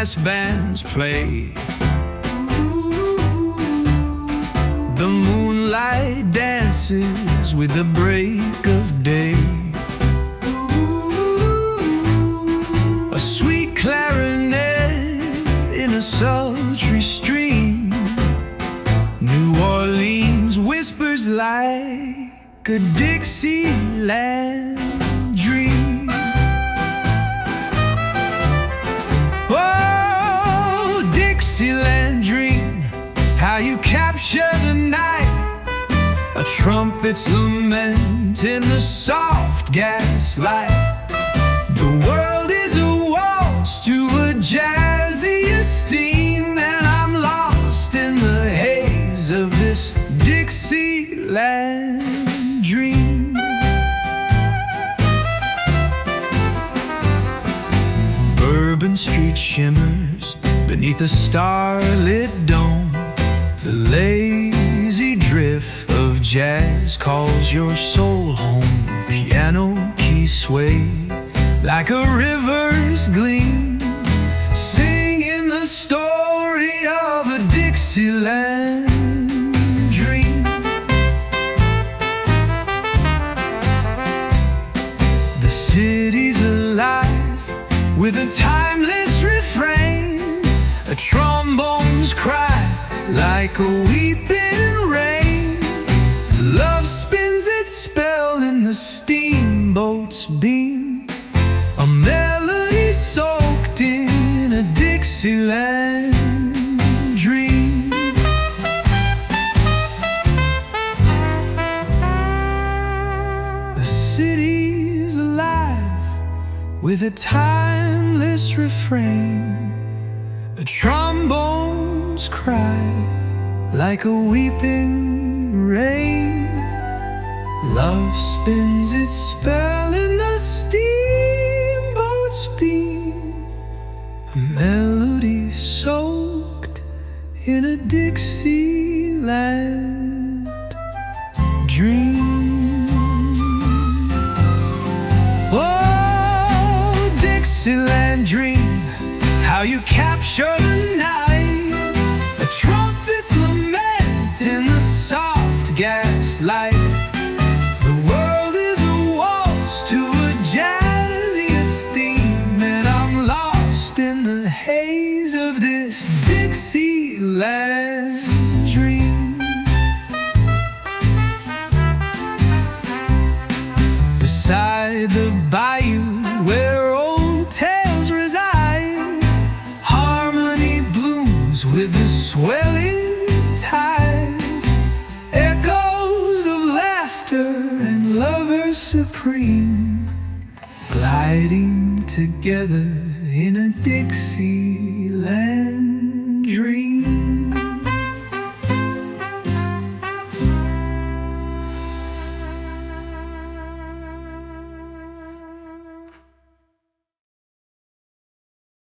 brass bands play. The moonlight dances with the break of day. A sweet clarinet in a sultry stream. New Orleans whispers like a Dixieland dream. Oh, Dixieland dream, how you capture the night. A trumpet's lament in the soft gaslight. The world is a waltz to a jazzy esteem, and I'm lost in the haze of this Dixieland dream. Bourbon Street shimmers beneath a starlit dome. The lazy drift of jazz calls your soul home. Piano keys sway like a river's gleam, singing the story of a Dixieland dream. The city's alive with a timeless refrain. A trombone's cry like a weeping rain. Love spins its spell in the steamboat's beam. A melody soaked in a Dixieland dream. The city's alive with a timeless refrain. A trombone's cry like a weeping rain. Love spins its spell in the steamboat's beam. A melody soaked in a Dixieland dream. Oh, Dixieland dream, how you capture the night. A trumpet's lament in the soft gaslight. The world is a waltz to a jazzy esteem, and I'm lost in the haze of this Dixieland dream. Beside the bayou where old tales reside, harmony blooms with the swelling tide. Echoes of laughter and lovers supreme, gliding together in a Dixieland